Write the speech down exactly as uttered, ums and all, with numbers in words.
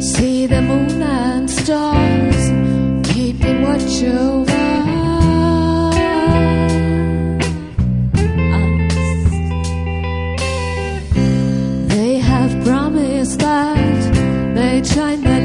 See the moon and stars keeping watch over us. They have promised that they'd shine their